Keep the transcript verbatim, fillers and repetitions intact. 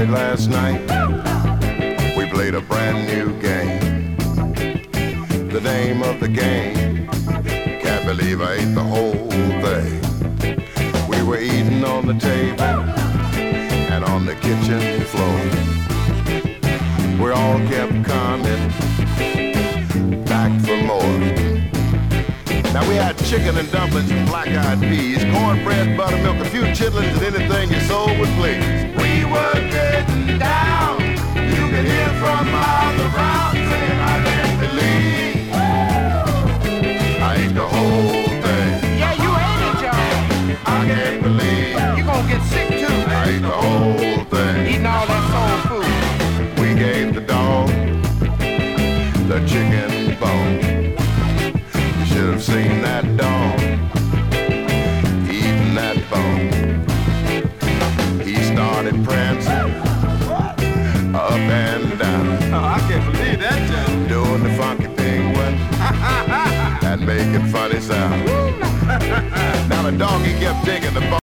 last night, we played a brand new game. The name of the game, can't believe I ate the whole thing. We were eating on the table and on the kitchen floor. We all kept coming back for more. Now we had chicken and dumplings and black-eyed peas, cornbread, buttermilk, a few chitlins, and anything your soul would please. We were getting down. You could hear from miles around saying, I can't believe I ate the whole thing. Yeah, you ate it, y'all. I can't believe you gonna get sick too. I ate the whole thing. Eating all that soul food. We gave the dog the chicken bone. Should have seen that dog eating that bone. He started prancing up and down. Oh, I can't believe that, Joe. Doing the funky penguin and making funny sounds.